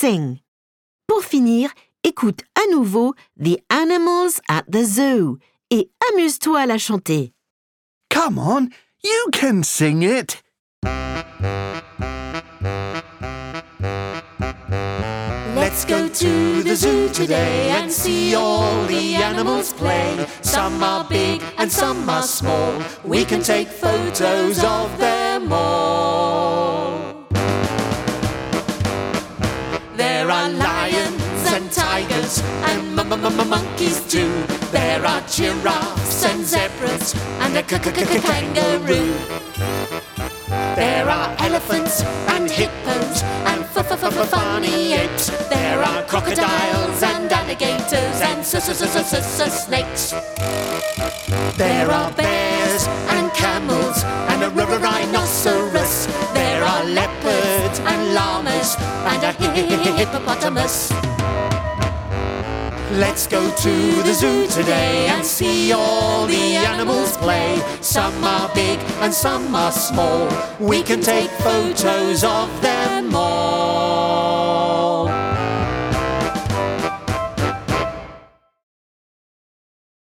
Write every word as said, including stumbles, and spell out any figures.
sing. Pour finir, écoute à nouveau The Animals at the Zoo et amuse-toi à la chanter. Come on, you can sing it. Let's go to the zoo today and see all the animals play. Some are big and some are small. We can take photos of them all. There are lions and tigers and monkeys too. There are giraffes and zebras and a kangaroo. There are elephants and hippos and funny apes. There are crocodiles and alligators and snakes. There are bears and camels and a rhinoceros. There are leopards and llamas and a hippopotamus. Let's go to the zoo today and see all the animals play. Some are big and some are small. We can take photos of them all.